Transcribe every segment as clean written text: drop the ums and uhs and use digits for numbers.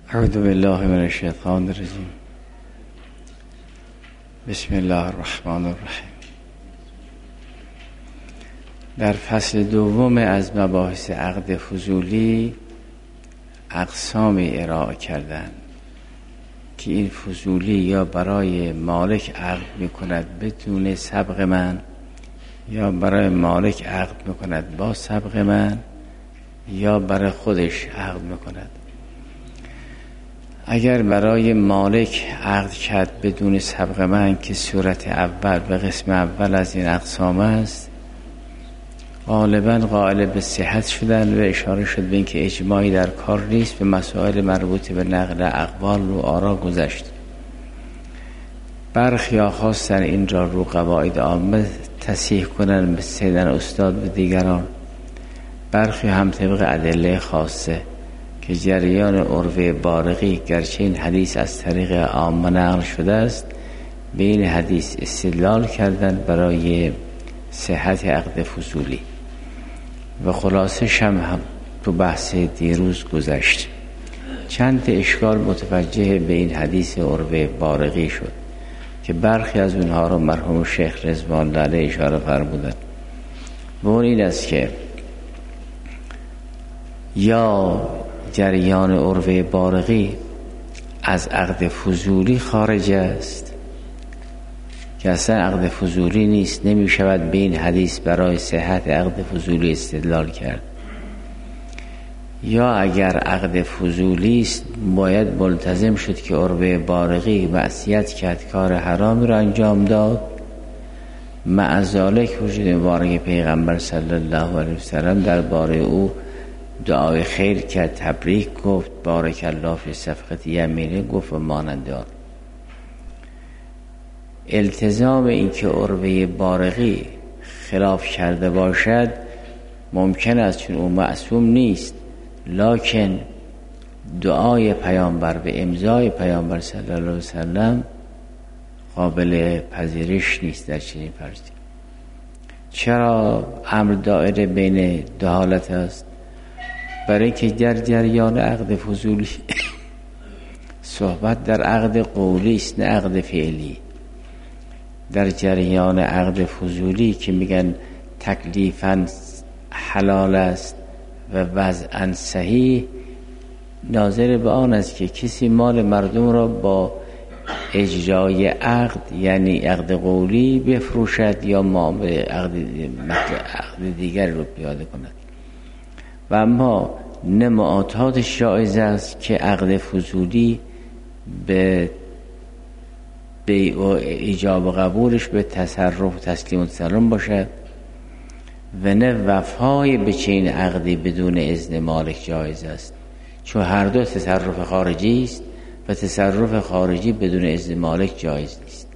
اعوذ بالله من الشیطان الرجیم. بسم الله الرحمن الرحیم. در فصل دوم از مباحث عقد فضولی اقسامی ارائه کردند که این فضولی یا برای مالک عقد میکند بدون سبق من، یا برای مالک عقد میکند با سبق من، یا برای خودش عقد میکند. اگر برای مالک عقد کرد بدون سبق من که صورت اول و قسم اول از این اقسام است، غالبا قائل به صحت شدن و اشاره شد به اینکه اجماعی در کار نیست. به مسائل مربوط به نقل اقوال و آرا گذشت. برخی ها خواستن این را رو قواعد عامه تصحیح کنن به سیدن استاد و دیگران، برخی هم طبق ادله خاصه که جریان عروه بارقی، گرچه این حدیث از طریق عامه نقل شده است، به این حدیث استدلال کردن برای صحت عقد فضولی و خلاصش هم تو بحث دیروز گذشت. چند اشکال متوجه به این حدیث عروه بارقی شد که برخی از اونها رو مرحوم شیخ رضوان الله علیه اشاره فرمودن و اون این است که یا جریان عروه بارقی از عقد فضولی خارج است که اصلا عقد فضولی نیست، نمی شود به این حدیث برای صحت عقد فضولی استدلال کرد، یا اگر عقد فضولی است باید ملتزم شد که عروه بارقی معصیت کرد، کار حرامی را انجام داد. مع ذالک وجود مبارک پیغمبر صلی الله علیه وسلم درباره او دعای خیر کرد، تبریک گفت، بارک الله فی صفقه یمینه گفت و مانند آن. التزام این که عروه بارقی خلاف کرده باشد ممکن است چون او معصوم نیست، لکن دعای پیامبر به امضای پیامبر صلی الله علیه وسلم قابل پذیرش نیست در چنین فرضی. چرا امر دائره بین دو حالت است؟ برای که در جریان عقد فضولی صحبت در عقد قولی است نه عقد فعلی. در جریان عقد فضولی که میگن تکلیفاً حلال است و وضعاً صحیح، ناظر به آن است که کسی مال مردم را با اجرای عقد یعنی عقد قولی بفروشد یا معامله عقد دیگر رو پیاده کند. و اما نماطاتش جایز است که عقد فضولی به بیع و ایجاب و قبولش به تصرف و تسلیم و تسلم باشد و نه وفای به چنین عقدی بدون اذن مالک جایز است، چون هر دو تصرف خارجی است و تصرف خارجی بدون اذن مالک جایز نیست.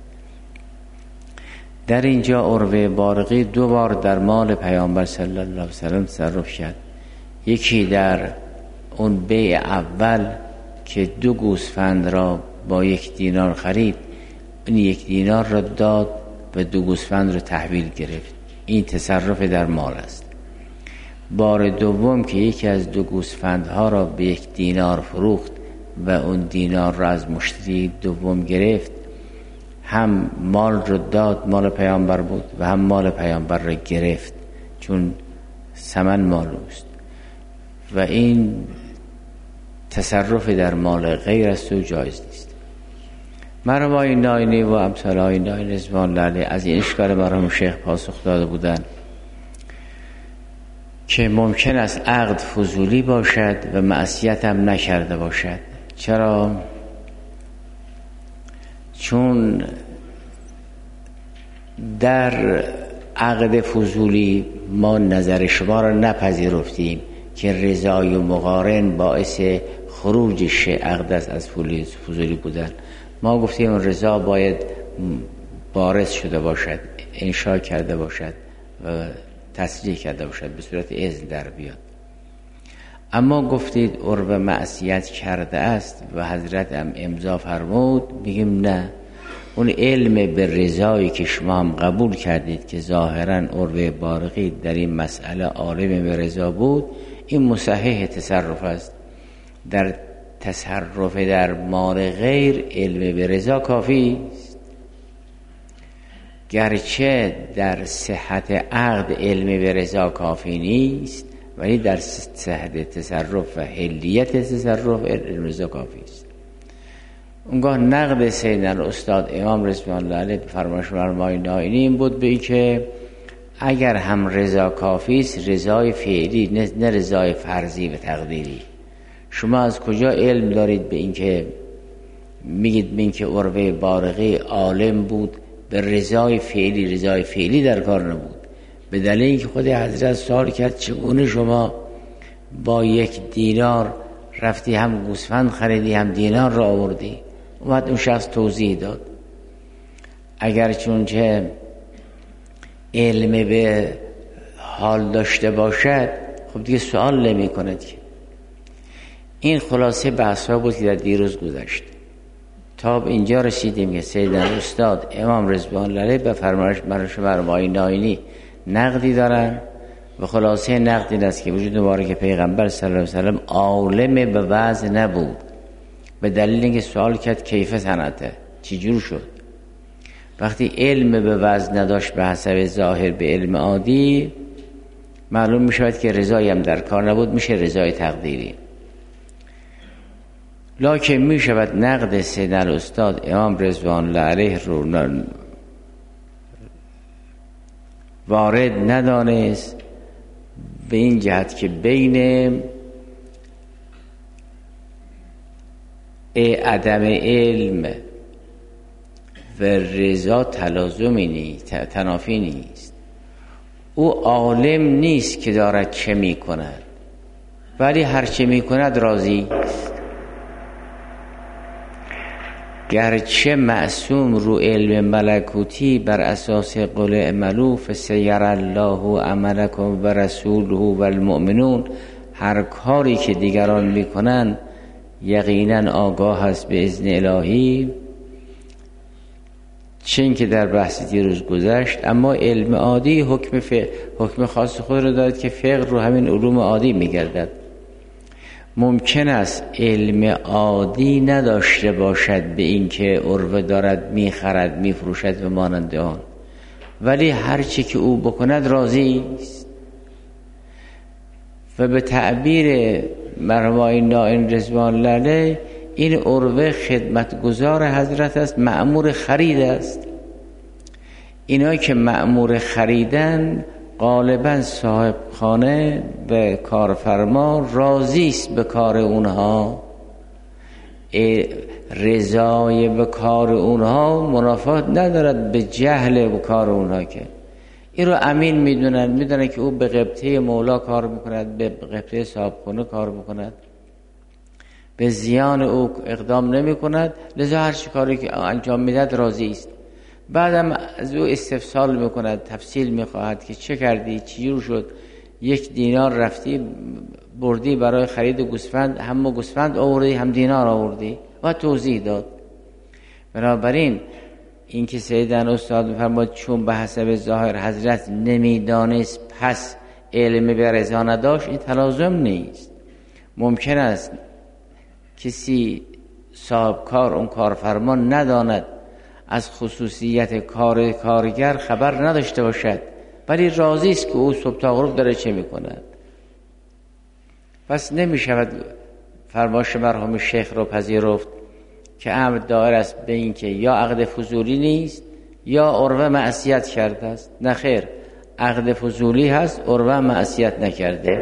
در اینجا عروه بارقی دو بار در مال پیامبر صلی الله علیه وسلم تصرف کرد. یکی در اون بیع اول که 2 گوسفند را با 1 دینار خرید، این 1 دینار را داد و 2 گوسفند را تحویل گرفت، این تصرف در مال است. بار دوم که یکی از 2 گوسفندها را به 1 دینار فروخت و اون دینار را از مشتری دوم گرفت، هم مال را داد، مال پیامبر بود، و هم مال پیامبر را گرفت چون ثمن مال است و این تصرف در مال غیر است و جایز نیست. مرحوم آقای ناینی و امثال آقای ناینی رضوان الله علیه از این اشکال مرحوم شیخ پاسخ داده بودند که ممکن است عقد فضولی باشد و معصیت هم نکرده باشد. چرا؟ چون در عقد فضولی ما نظر شما را نپذیرفتیم که رضای و مقارن باعث خروج عقد از فضولی بودن. ما گفتیم رضا باید بارز شده باشد، انشاء کرده باشد و تصریح کرده باشد، به صورت اذن در بیاد. اما گفتید عروه معصیت کرده است و حضرت هم امضا فرمود، میگیم نه، اون علم به رضایی که شما هم قبول کردید که ظاهراً عروه بارقی در این مسئله عالم به رضا بود، این مصحح تصرف است. در تصرف در مال غیر علم به رضا کافی است. گرچه در صحت عقد علم به رضا کافی نیست، ولی در صحت تصرف و حلیت تصرف علم رضا کافی است. اونگاه نقد سیدنا استاد امام رضوان الله علیه به فرمایش مرحوم نائینی این بود به این که اگر هم رضا کافی است، رضای فعلی نه رضای فرضی و تقدیری. شما از کجا علم دارید به این که میگید به این که عروه بارقی عالم بود به رضای فعلی در کار نبود؟ به دلیل اینکه خود حضرت سوال کرد چگونه شما با 1 دینار رفتی هم گوسفند خریدی هم دینار را آوردی؟ اومد اون شخص توضیح داد اگر چونچه علم به حال داشته باشد خب دیگه سوال نمی کند که. این خلاصه بحثا بود که در دیروز گذشت. تا اینجا رسیدیم که سیدنا استاد امام رضوان الله علیه به فرمایش مرحوم نائینی نقدی دارن و خلاصه نقد این است که وجود مبارک پیغمبر صلی الله علیه و سلم عالم به وضع نبود، به دلیل اینکه سوال کرد کیف صنعته، چی جور شد. وقتی علم به وضع نداشت به حسب ظاهر به علم عادی، معلوم می شود که رضایی هم در کار نبود، میشه رضای تقدیری. لکن می شود نقد سیدنا استاد امام رضوان الله علیه رو وارد ندانست به این جهت که بین عدم علم و رضا تلازمی نیست، تنافی نیست. او عالم نیست که دارد چه می کند، ولی هر چه می کند راضی است. گرچه معصوم رو علم ملکوتی بر اساس قول اعملوا فسیر الله عملکم و رسوله و المؤمنون، هر کاری که دیگران میکنن یقینا آگاه است به اذن الهی، چون که در بحث دیروز گذشت. اما علم عادی حکم خاص خود رو دارد که فقه رو همین علوم عادی میگردد. ممکن است علم عادی نداشته باشد به این که عروه دارد میخرد میفروشد و مانند آن، ولی هر چی که او بکند راضی است. و به تعبیر مرحوم نائین رضوان الله علیه این عروه خدمتگزار حضرت است، مأمور خرید است. اینایی که مأمور خریدن غالبا صاحب خانه و کارفرما راضی است به کار اونها، رضای به کار اونها منافات ندارد به جهل به کار اونها، که این رو امین میدونن که او به قبطه مولا کار میکند، به قبطه صاحب خانه کار میکند، به زیان او اقدام نمی کند، لذا هر چی کاری که انجام میدهد راضی است. بعدم از او استفسال میکند، تفصیل میخواهد که چه کردی، چی جور شد، 1 دینار رفتی بردی برای خرید گوسفند، هم گوسفند آوردی هم دینار آوردی، و توضیح داد. بنابراین این که سیدنا استاد میفرماد چون به حسب ظاهر حضرت نمیدانست پس علم به رضا نداشت، این تلازم نیست. ممکن است کسی صاحب کار اون کارفرما نداند، از خصوصیت کارگر خبر نداشته باشد، ولی راضی است که او صبح تا غروب داره چه میکند. پس نمی شود فرمایش مرحوم شیخ رو پذیرفت که امر دایر است به این که یا عقد فضولی نیست یا عروه معصیت کرده است. نه خیر، عقد فضولی هست، عروه معصیت نکرده.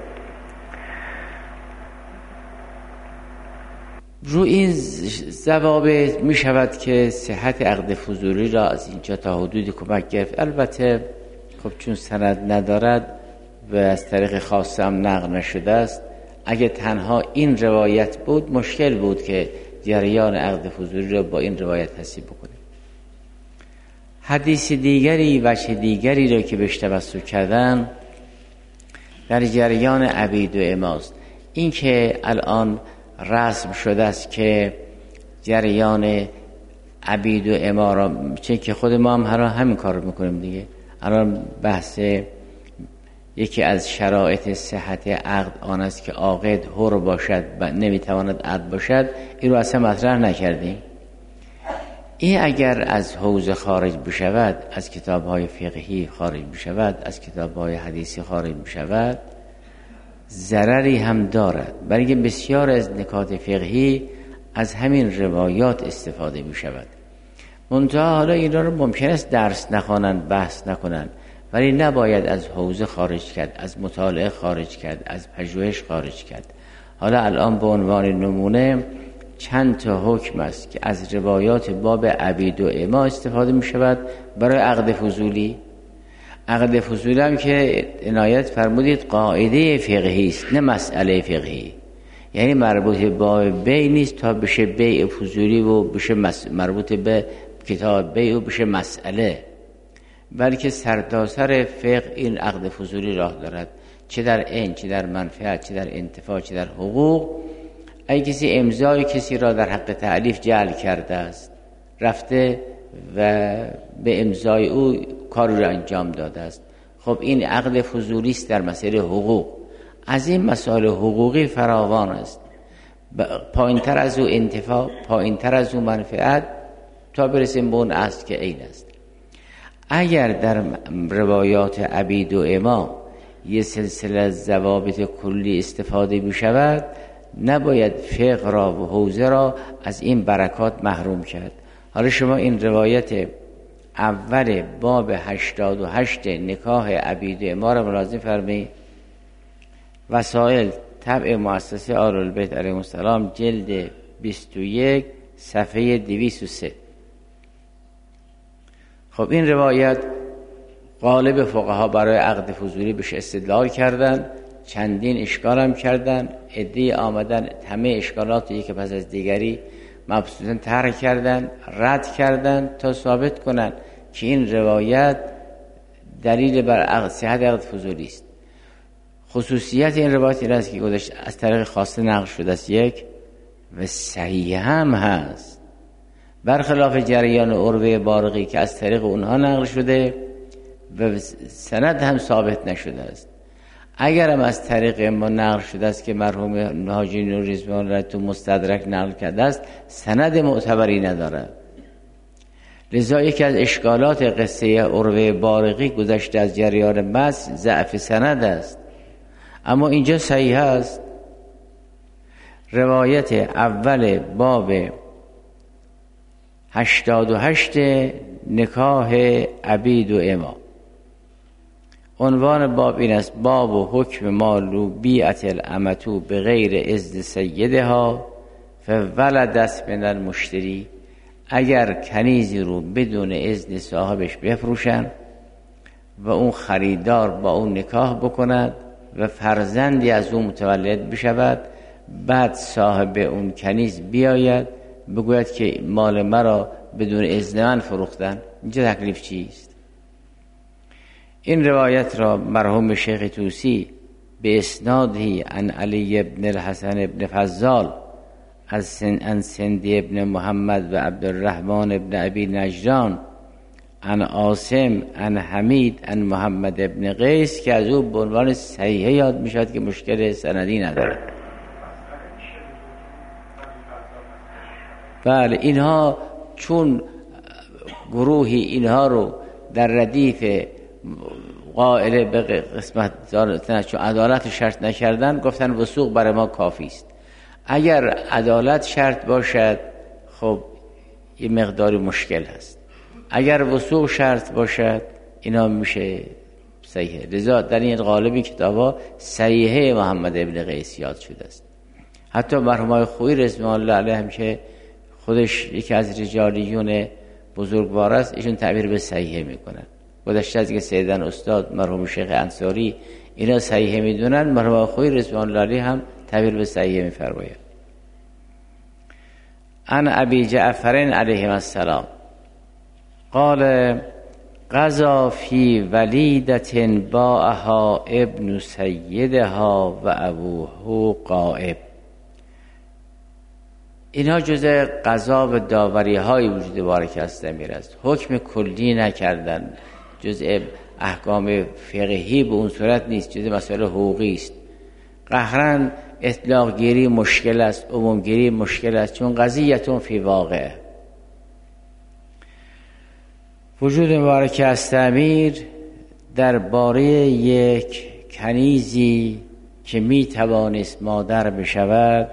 رو این ضوابط می شود که صحت عقد فضولی را از اینجا تا حدودی کمک گرفت. البته خب چون سند ندارد و از طریق خاصه هم نقل نشده است، اگه تنها این روایت بود مشکل بود که جریان عقد فضولی را با این روایت حساب بکنیم. حدیث دیگری، وجه دیگری را که بهش توسل کردن در جریان عبید و اماست. این که الان رسم شده است که جریان عبید و اما را، چون که خود ما هم همین کار رو میکنیم دیگه. الان بحث یکی از شرایط صحت عقد آن است که عاقد حر باشد و نمیتواند عقد باشد، این رو اصلا مطرح نکردیم. این اگر از حوزه خارج بشود، از کتاب‌های فقهی خارج بشود، از کتاب‌های حدیثی خارج بشود، ضرری هم دارد. برای بسیار از نکات فقهی از همین روایات استفاده می‌شود. منتها حالا اینا رو ممکن است درس نخوانند، بحث نکنند، ولی نباید از حوزه خارج کرد، از مطالعه خارج کرد، از پژوهش خارج کرد. حالا الان به عنوان نمونه چند تا حکم است که از روایات باب عبید و اما استفاده می شود برای عقد فضولی. عقد فضولی هم که عنایت فرمودید قاعده فقهی است، نه مسئله فقهی. یعنی مربوط به بیع نیست تا بشه بیع فضولی و بشه مربوط به کتاب بیع و بشه مسئله، بلکه سرتاسر فقه این عقد فضولی راه دارد، چه در عین، چه در منفعت، چه در انتفاع، چه در حقوق. اگه کسی امضای کسی را در حق تألیف جعل کرده است، رفته و به امضای او کار را انجام داده است، خب این عقد فضولی است در مسئله حقوق. از این مسائل حقوقی فراوان است، پایین‌تر از او انتفاع، پایین‌تر از او منفعت، تا برسیم به اون اصل که عین است. اگر در روایات عبید و اما یه سلسله از ضوابط کلی استفاده می شود، نباید فقه را و حوزه را از این برکات محروم کرد. حالا شما این روایت اول باب 88 نکاح عبید و اما را ملاحظه فرمایید. وسائل طبع مؤسسه آل البیت علیهم السلام، جلد 21 صفحه 203. خب این روایت غالب فقها برای عقد فضولی بهش استدلال کردن، چندین اشکال هم کردن. عده‌ای آمدن همه اشکالاتی که پس از دیگری مبسوطاً طرح کردن، رد کردن تا ثابت کنن که این روایت دلیل بر صحت عقد فضولی است. خصوصیت این روایت این است که گذشت از طریق خاصه نقل شده است، یک، و صحیح هم هست، برخلاف جریان عروه بارقی که از طریق اونها نقل شده و سند هم ثابت نشده است. اگر هم از طریق ما نقل شده است که مرحوم حاجی نوری رضوان الله تو مستدرک نقل کرده است، سند معتبری ندارد. لذا یکی از اشکالات قصه عروه بارقی گذشته از جریان مس ضعف سند است، اما اینجا صحیح است. روایت اول باب 88 نکاح عبید و اما، عنوان باب این است: باب و حکم مالو بیعت الامتو به غیر اذن سیدها فولدت من المشتری. اگر کنیزی رو بدون اذن صاحبش بفروشن و اون خریدار با اون نکاح بکند و فرزندی از اون متولد بشود، بعد صاحب اون کنیز بیاید بگوید که مال مرا بدون اذن من فروختن، اینجا تکلیف چیست؟ این روایت را مرحوم شیخ طوسی به اسنادی عن علی ابن الحسن ابن فضال از سندی ابن محمد و عبدالرحمن ابن ابی نجران عن عاصم عن حمید عن محمد ابن قیس که از او به عنوان صحیحه یاد می شود که مشکل سندی نداره. بله، اینها چون گروهی اینها رو در ردیف قائل به قسمت دارتن چون عدالت شرط نکردن، گفتن وثوق برای ما کافی است. اگر عدالت شرط باشد خب یه مقداری مشکل هست، اگر وثوق شرط باشد اینا میشه صحیحه. لذا در این غالبی کتابا صحیحه محمد ابن قیس یاد شده است. حتی مرحوم خویی رضوان الله علیه هم که خودش یکی از رجالیون بزرگوار است، ایشون تعبیر به صحیحه میکنن. گذشته از که سیدن استاد مرحوم شیخ انصاری اینا صحیحه میدونن، مرحوم خویی رضوان الله علیه هم تعبیر به صحیحه میفرماید. عن ابی جعفر علیه السلام قال قضا فی ولیدة باعها ابن سیدها و ابوه غائب. اینها جزء قضا و داوری های وجود بارک است امیر است، حکم کلی نکردن، جزء احکام فقهی به اون صورت نیست، چیز مسئله حقوقی است. قهرن اطلاق گیری مشکل است، عموم گیری مشکل است، چون قضیتون فی واقع. وجود مبارک از تعمیر درباره یک کنیزی که می توانست مادر بشود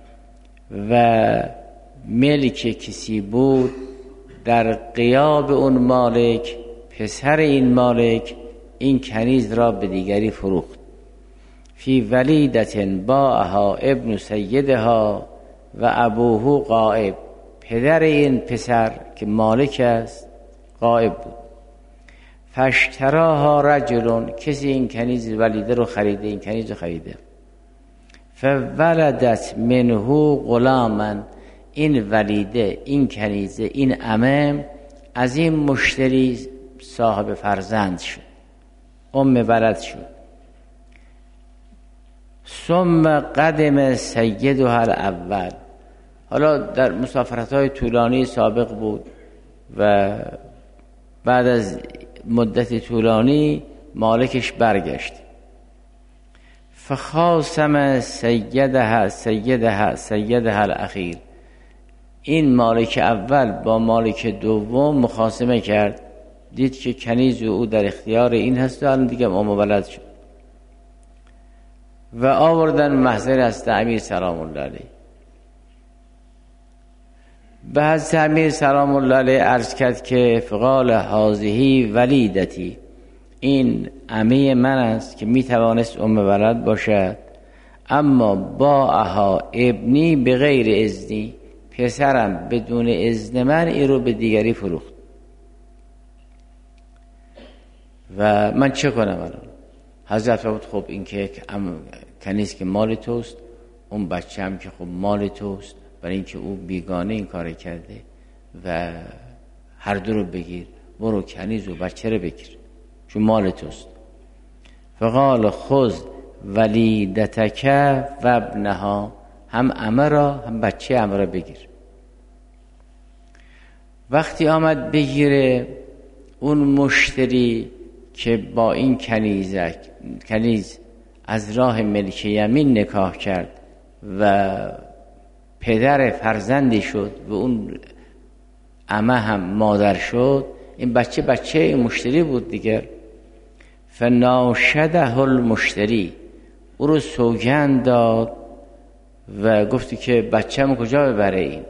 و ملک کسی بود، در غیاب اون مالک پسر این مالک این کنیز را به دیگری فروخت. فی ولیدت باعها ابن سیدها و ابوه غائب، پدر این پسر که مالک است غائب بود. فاشتراها رجل، کسی این کنیز ولیده رو خریده، این کنیز رو خریده. فولدت منه غلاما، این ولیده، این کنیزه، این عمه از این مشتری صاحب فرزند شد، ولد شد. ثم قدم سیدها الاول، حالا در مسافرت‌های طولانی سابق بود و بعد از مدت طولانی مالکش برگشت. فخاصم سیدها الاخیر، این مالک اول با مالک دوم مخاصمه کرد، دید که کنیز او در اختیار این هست و الان دیگه ولد شد و آوردن محضر از امیر سلام الله علیه. به حضرت امیر سلام الله علیه عرض کرد که فقال هذه ولیدتی، این عمه من است که می توانست ولد باشد، اما باعها ابنی بغیر اذنی، پسرم بدون اذن من این رو به دیگری فروخت و من چه کنم الان؟ حضرت فرمود خب این که کنیز که مال توست، اون بچه هم که خب مال توست، برای اینکه او بیگانه این کار کرده و هر دو رو بگیر، برو کنیز و بچه رو بگیر چون مال توست. فقال خذ ولیدتک و ابنها، هم عمه را هم بچه عمه را بگیر. وقتی آمد بگیره، اون مشتری که با این کنیز از راه ملک یمین نکاح کرد و پدر فرزندی شد و اون عمه هم مادر شد، این بچه این مشتری بود دیگر. فناشده المشتری، او رو سوگند داد و گفتی که بچه‌مو کجا ببره، این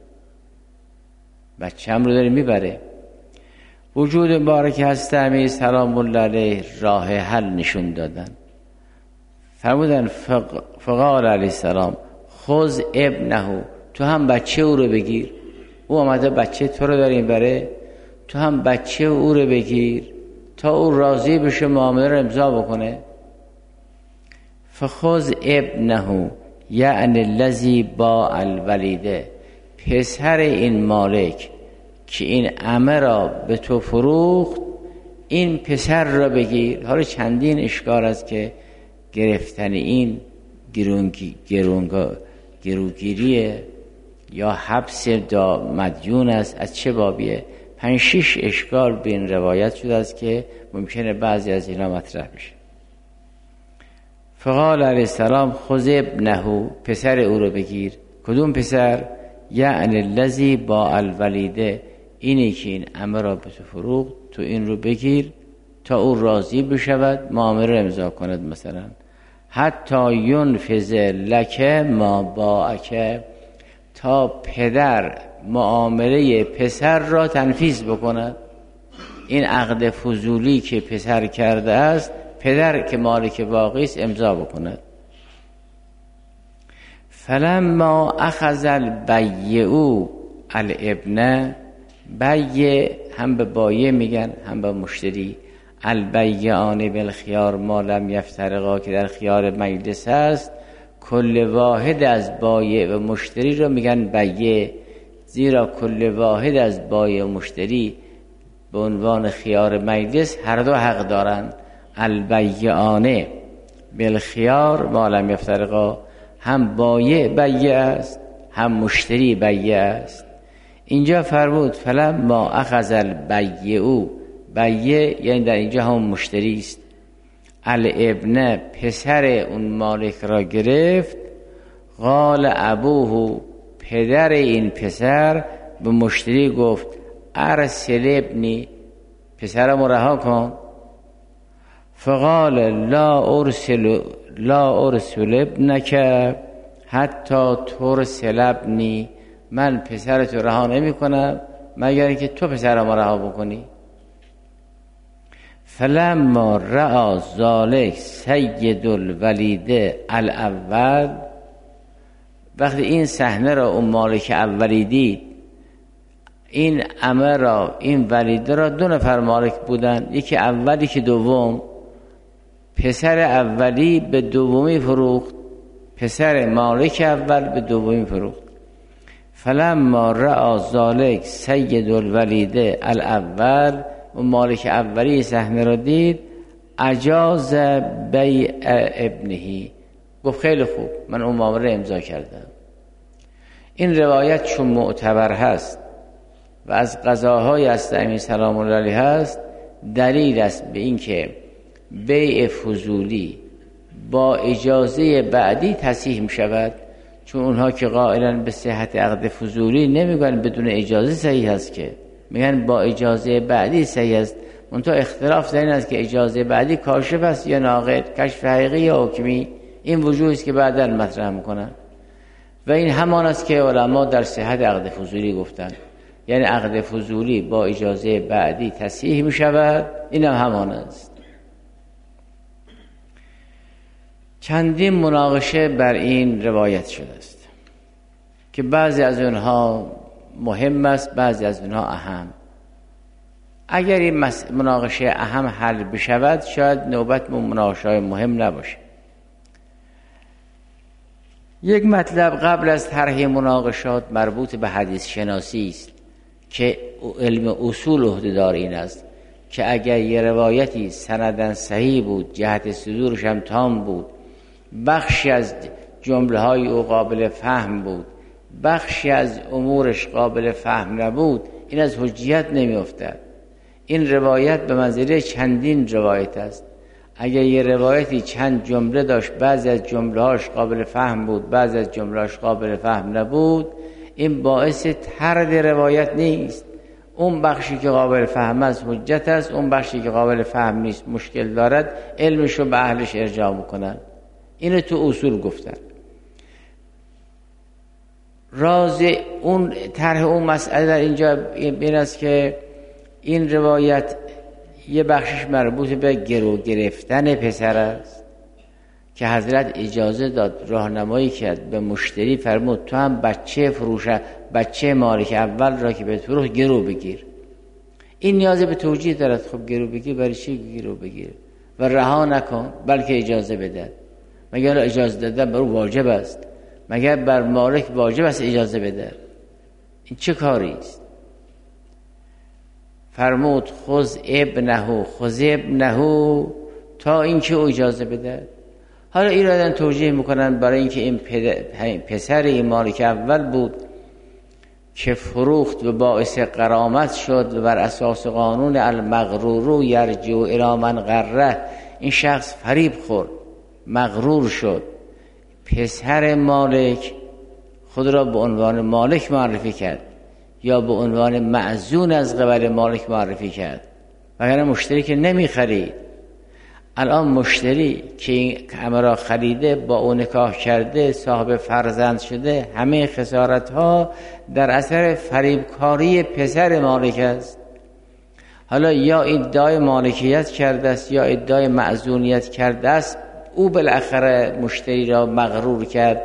بچه‌م رو داره میبره. وجود مبارک هست امیر سلام الله علیه راه حل نشون دادن، فرمودن فقال علیه السلام خذ ابنه، تو هم بچه او رو بگیر، او آمده بچه تو رو داره این بره، تو هم بچه او رو بگیر تا او راضی بشه معامله رو امضا بکنه. فخذ ابنه یعنی الذی باع الولیده، پسر این مالک که این عمه را به تو فروخت، این پسر را بگیر. حالا چندین اشکال است که گرفتن این گروگیریه یا حبس مدیون است، از چه بابیه؟ 5-6 اشکال به این روایت شده است که ممکنه بعضی از اینا مطرح بشه. فقال علیه السلام خذ ابنه، پسر او رو بگیر. کدوم پسر؟ یعنی الذی با الولیده، اینی که این عمه را به تو فروخت، تو این رو بگیر تا او راضی بشود معامله رو امضا کند. مثلا حتی ینفذ لک ما باعک، تا پدر معامله پسر را تنفیذ بکند. این عقد فضولی که پسر کرده است، پدر که مالک واقعی است امضا بکند. فلما اخذ البیع الابن، بیع هم به بایع میگن هم به مشتری، البیعان بالخیار ما لم یفترقا، که در خیار مجلس است، کل واحد از بایع و مشتری رو میگن بیع، زیرا کل واحد از بایع و مشتری به عنوان خیار مجلس هر دو حق دارند. البیعان بالخیار ما لم یفترقا، هم بایع بیع است هم مشتری بیع است. اینجا فرمود فلما اخذ البیع بیه یعنی در اینجا هم مشتری است. الابن پسر اون مالک را گرفت. قال ابوه پدر این پسر به مشتری گفت ارسل ابنی پسرم رها کن. فقال لا ارسل ابنک حتی ترسل ابنی من پسرت رها نمی کنم مگر اینکه تو پسرم رها بکنی. فلما رأى ذلك سید الولید الاول وقتی این صحنه را اون مالک اولی دید، این عمه را این ولیده را دو نفر مالک بودن، یکی اولی که دوم، پسر اولی به دومی فروخت، پسر مالک اول به دومی فروخت. فلما رأى ذلك سید الولید الاول و مالک اولی صحنه را دید اجاز بیع ابنه گفت خیلی خوب من اون معامله امضا کردم. این روایت چون معتبر هست و از قضاهای استعمی سلام الله علیه هست دلیل است به این که بیع فضولی با اجازه بعدی تصحیح می شود، چون اونها که قائلن به صحت عقد فضولی نمیگن بدون اجازه صحیح است، که میگن با اجازه بعدی صحیح است. منتها اختلاف در این است که اجازه بعدی کاشف است یا ناقد، کشف حقیقی یا حکمی. این وجوهی است که بعداً مطرح میکنن و این همان است که علما در صحت عقد فضولی گفتن، یعنی عقد فضولی با اجازه بعدی تصحیح می شود. این هم همان است. چندین مناقشه بر این روایت شده است که بعضی از اونها مهم است، بعضی از اونها اهم. اگر این مناقشه اهم حل بشود شاید نوبت به مناقشه مهم نباشه. یک مطلب قبل از طرح مناقشات مربوط به حدیث شناسی است که علم اصول عهده‌دار این است که اگر یه روایتی سندن صحیح بود، جهت صدورش هم تام بود، بخشی از جمله های او قابل فهم بود، بخشی از امورش قابل فهم نبود، این از حجیت نمی افتد. این روایت به منزله چندین روایت است. اگر یه روایتی چند جمله داشت، بعضی از جمله‌هاش قابل فهم بود، بعضی از جمله‌هاش قابل فهم نبود، این باعث طرد روایت نیست. اون بخشی که قابل فهم است حجت است، اون بخشی که قابل فهم نیست مشکل دارد، علمشو به اهلش ارجاع میکنن. اینو تو اصول گفتن. راز اون طرح اون مسئله در اینجا این است که این روایت یه بخشش مربوط به گرو گرفتن پسر است که حضرت اجازه داد، راهنمایی کرد به مشتری، فرمود تو هم بچه مالک اول را که به فروخت گرو بگیر. این نیاز به توجیه دارد. خب گرو بگیر برای چی گرو بگیر و رها نکن، بلکه اجازه بده. مگر اجازه دادن بر او واجب است؟ مگر بر مالک واجب است اجازه بده؟ این چه کاری است؟ فرمود خذ ابنه تا اینکه او اجازه بده. حالا ایرادن توجیه میکنن برای اینکه این پسر این مالک اول بود که فروخت و باعث غرامت شد و بر اساس قانون المغرور یرجع الی من غره، این شخص فریب خورد، مغرور شد. پسر مالک خود را به عنوان مالک معرفی کرد یا به عنوان معزون از قبل مالک معرفی کرد، وگرنه مشتری که نمی خرید. الان مشتری که این همه را خریده، با اون نکاح کرده، صاحب فرزند شده، همه خسارت ها در اثر فریبکاری پسر مالک است. حالا یا ادعای مالکیت کرده است یا ادعای معزونیت کرده است، او بالاخره مشتری را مغرور کرد،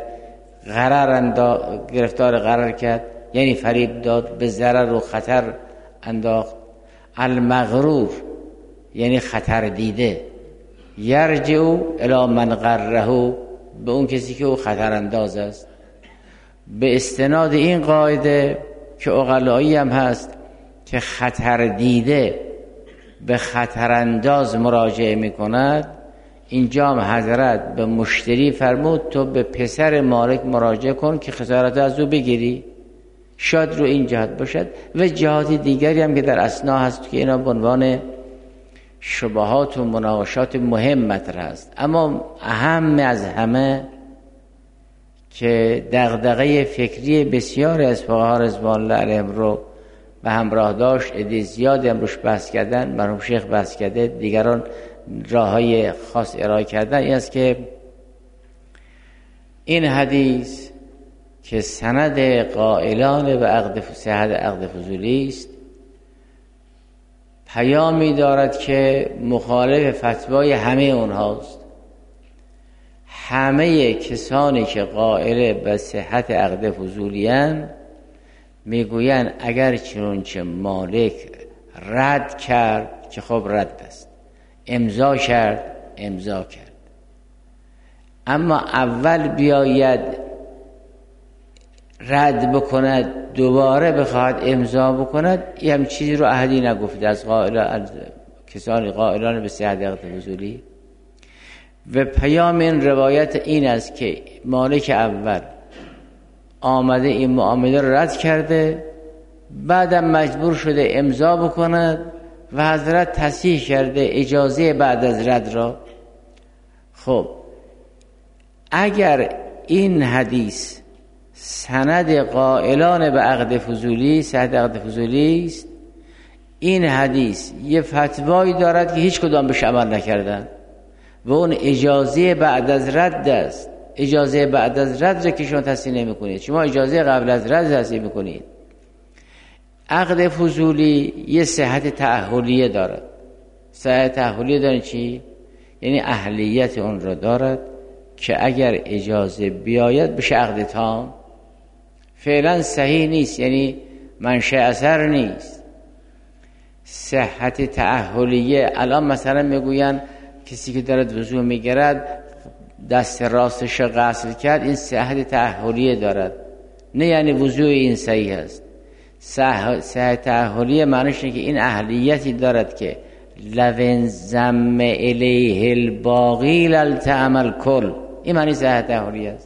گرفتار غرر کرد، یعنی فریب داد، به ضرر و خطر انداخت. المغرور یعنی خطر دیده. یرجع الی من غره، به اون کسی که او خطر انداز است. به استناد این قاعده که عقلایی هم هست که خطر دیده به خطر انداز مراجعه می کند، اینجا هم حضرت به مشتری فرمود تو به پسر مالک مراجعه کن که خسارت از او بگیری. شاید رو این جهت باشد و جهات دیگری هم که در اسنا هست که اینا به عنوان شبهات و مناقشات مهم مطرح است، اما اهم از همه که دغدغه فکری بسیار از فقها رضوان الله علیهم رو به همراه داشت. عده زیادی هم روش بحث کردن، مرحوم شیخ بحث کرده، دیگران راههای خاص ارائه کردن. این است که این حدیث که سند قائلان به صحت عقد فضولی است، پیامی دارد که مخالف فتوای همه اونهاست. همه کسانی که قائل به صحت عقد فضولی‌اند میگویند اگر چنانچه مالک رد کرد که خب رد است، امضا کرد، اما اول بیاید رد بکند دوباره بخواهد امضا بکند، این هم چیزی رو احدی نگفته از کسانی قائلان به صحت عقد فضولی. و پیام این روایت این است که مالک اول آمده این معامله رو رد کرده، بعدم مجبور شده امضا بکند و حضرت تصحیح کرده اجازه بعد از رد را. خب اگر این حدیث سند قائلان به عقد فضولی، صحت عقد فضولی است، این حدیث یه فتوایی دارد که هیچ کدام بهش عمل نکردن و اون اجازه بعد از رد است. اجازه بعد از رد را که شما تصحیح نمی کنید، شما اجازه قبل از رد تصحیح میکنید. عقد فضولی یه صحت تأهلیه دارد. صحت تأهلیه دارد چی؟ یعنی اهلیت اون را دارد که اگر اجازه بیاید بشه عقد تام. فعلا صحیح نیست، یعنی منشأ اثر نیست. صحت تأهلیه الان مثلا میگوین کسی که دارد وضو میگیرد دست راستش غسل کرد، این صحت تأهلیه دارد، نه یعنی وضو این صحیح است. صحت تأهلیه معنیش اینه که این اهلیتی دارد که لو زم الیه الباقی للتئم الکل، این معنی صحت تأهلیه است.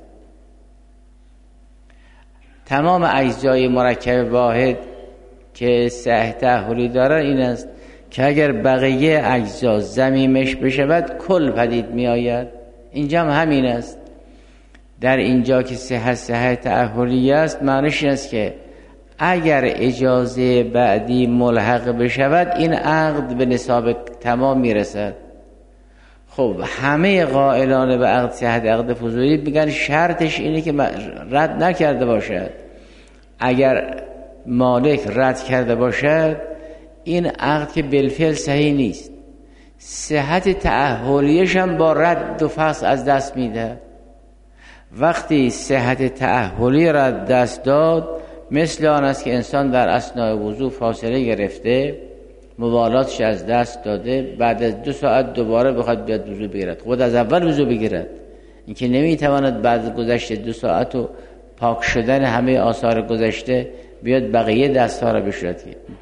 تمام اجزای مرکب واحد که صحت تأهلی دارد این است که اگر بقیه اجزا ضمیمش بشود کل پدید می آید. اینجا هم همین است. در اینجا که صحت تأهلی است معنیش این است که اگر اجازه بعدی ملحق بشود این عقد به نصاب تمام میرسد. خب همه قائلان به عقد صحت عقد فضولی میگن شرطش اینه که رد نکرده باشد. اگر مالک رد کرده باشد این عقد که بالفعل صحیح نیست. صحت تأهلیش هم با رد و فسخ از دست میده. وقتی صحت تأهلی را دست داد مثل آن است که انسان در اثناء وضو فاصله گرفته، موالاتش از دست داده، بعد از 2 ساعت دوباره بخواد بیاد وضو بگیرد. خود از اول وضو بگیرد، این که نمیتواند بعد گذشته 2 ساعت و پاک شدن همه آثار گذشته بیاد بقیه دستها را بشورد.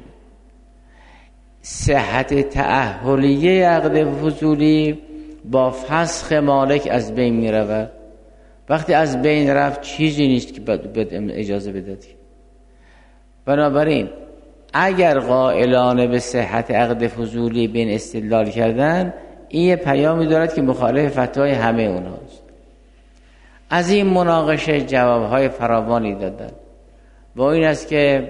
صحت تأهلیه عقد فضولی با فسخ مالک از بین می رود. وقتی از بین رفت چیزی نیست که باید اجازه بدهد. بنابراین اگر قائلان به صحت عقد فضولی بین استدلال کردن، این یه پیامی دارد که مخالف فتوای همه اونهاست. از این مناقشه جوابهای فراوانی دادن با این است که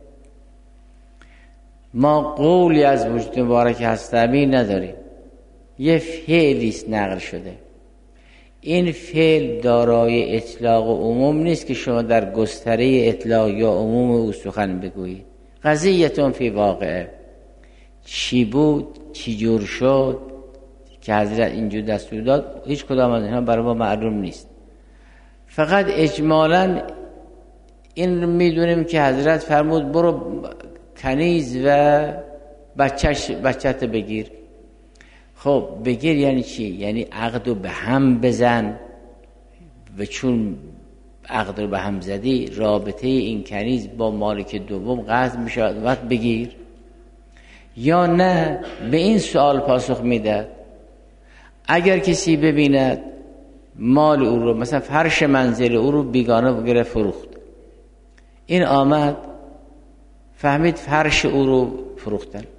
ما قولی از وجود مبارک هستمی نداریم. یه فعلیست نقل شده، این فعل دارای اطلاق و عموم نیست که شما در گستره اطلاق یا عموم او سخن بگویید. قضیتون فی واقعه، چی بود، چی جور شد که حضرت اینجور دستور داد، هیچ کدام از اینها برای ما معلوم نیست. فقط اجمالاً این میدونیم که حضرت فرمود برو کنیز و بچت بگیر. خب بگیر یعنی چی؟ یعنی عقدو به هم بزن و چون عقد رو به هم زدی رابطه این کنیز با مالک دوم قطع میشه، وقت بگیر. یا نه به این سوال پاسخ میده اگر کسی ببیند مال او رو، مثلا فرش منزل او رو بیگانه بگیره فروخت، این آمد فهمید فرش او رو فروختن،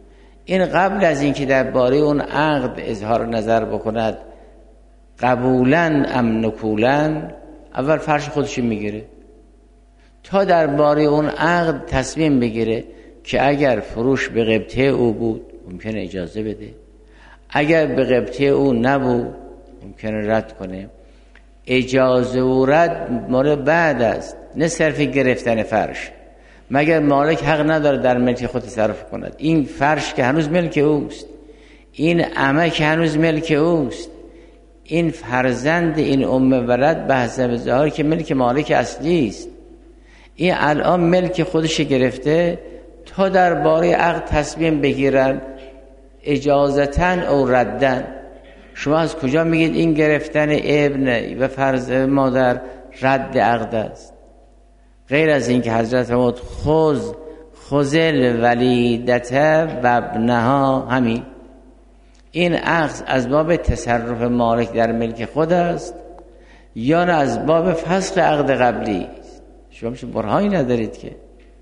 این قبل از اینکه درباره اون عقد اظهار نظر بکند قبولاً ام نکولاً، اول فرش خودش میگیره تا درباره اون عقد تصمیم بگیره که اگر فروش به قبطه او بود ممکنه اجازه بده، اگر به قبطه او نبود ممکنه رد کنه. اجازه و رد مورد بعد است، نه صرف گرفتن فرش، مگر مالک حق نداره در ملک خود تصرف کند. این فرش که هنوز ملک اوست، این عمه که هنوز ملک اوست، این فرزند این ولد به حسب ظاهر که ملک مالک اصلی است، این الان ملک خودش گرفته تا درباره عقد تصمیم بگیرن اجازتن او ردن. شما از کجا میگید این گرفتن ابن و فرز مادر رد عقد است؟ غیر از این که حضرت فرمود خذل ولیدته و ابنها، همین این عقد از باب تصرف مالک در ملک خود است یا نه از باب فسخ عقد قبلی است؟ شما چه برهانی ندارید که.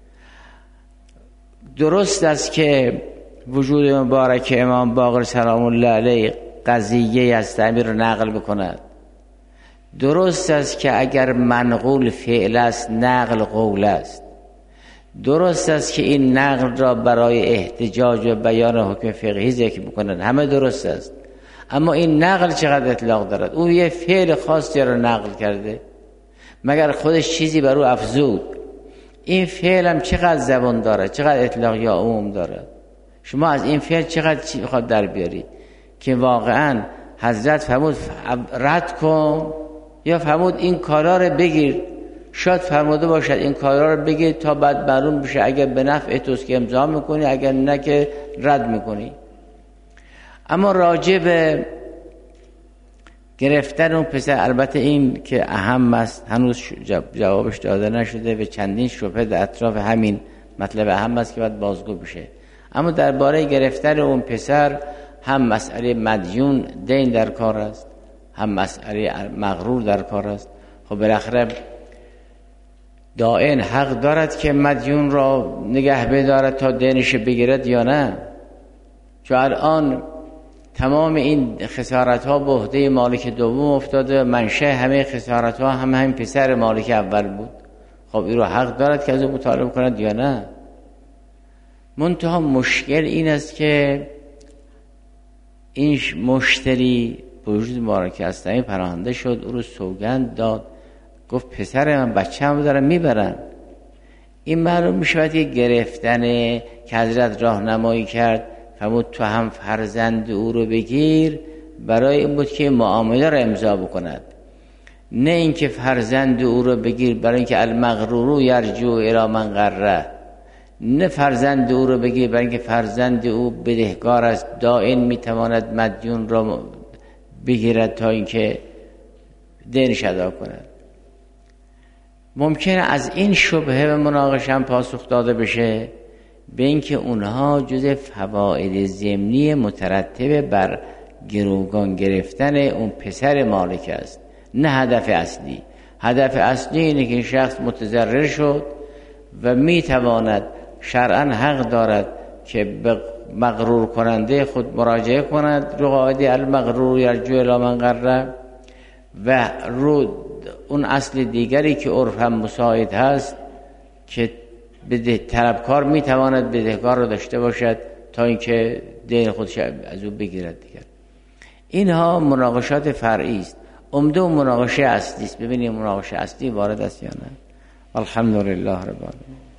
درست است که وجود مبارک امام باقر سلام الله علیه قضیه از تعبیر رو نقل بکند. درست است که اگر منقول فعل است نقل قول است. درست است که این نقل را برای احتجاج و بیان حکم فقهی ذکر بکنند، همه درست است. اما این نقل چقدر اطلاق دارد؟ او یه فعل خاصی را نقل کرده، مگر خودش چیزی بر او افزود؟ این فعل هم چقدر زبان دارد، چقدر اطلاق یا عموم دارد؟ شما از این فعل چقدر چی بخواد در بیارید که واقعا حضرت فرمود رد کن یا فرمود این کارا رو بگیر؟ شاید فرموده باشد این کارا رو بگیر تا بعد معلوم بشه اگر به نفع توست که امضا میکنی، اگر نه که رد میکنی. اما راجع به گرفتن اون پسر، البته این که اهم است، هنوز جوابش داده نشده و چندین شبهه در اطراف همین مطلب اهم است که باید بازگو بشه. اما درباره گرفتن اون پسر هم مسئله مدیون دین در کار است، هم مسئله مغرور در کار است. خب بالاخره دائن حق دارد که مدیون را نگه بدارد تا دینش بگیرد یا نه؟ چون الان تمام این خسارت ها به عهده مالک دوم افتاده، منشأ همه خسارت ها هم همین پسر مالک اول بود. خب این رو حق دارد که از او مطالبه کند یا نه؟ منتها مشکل این است که این مشتری به وجود مبارک اسلامی پناهنده شد، او رو سوگند داد، گفت پسر من بچه هم دارن میبرن. این معلوم میشود یه گرفتنه که حضرت راهنمایی کرد، فرمود تو هم فرزند او رو بگیر، برای این بود که معامله رو امضا بکند، نه اینکه فرزند او رو بگیر برای اینکه المغرور یرجو الی من غره، نه فرزند او رو بگیر برای اینکه فرزند او بدهکار است، دائن میتواند مدیون را بگیرد تا اینکه دینش ادا کند. ممکنه از این شبهه به مناقشه هم پاسخ داده بشه به اینکه اونها جز فواید ضمنی مترتب بر گروگان گرفتن اون پسر مالک است، نه هدف اصلی. هدف اصلی اینه که این شخص متضرر شد و میتواند شرعاً حق دارد که به مغرور کننده خود مراجعه کند، رو قاعده المغرور یرجو الی من غره، و رو اون اصل دیگری که عرفاً مساعد هست که طلبکار میتواند بدهکار رو داشته باشد تا اینکه دین خودش از او بگیرد دیگر. اینها مناقشات فرعی است. عمده و مناقشه اصلی است. ببینید مناقشه اصلی وارد است یا نه. الحمدلله رب العالمین.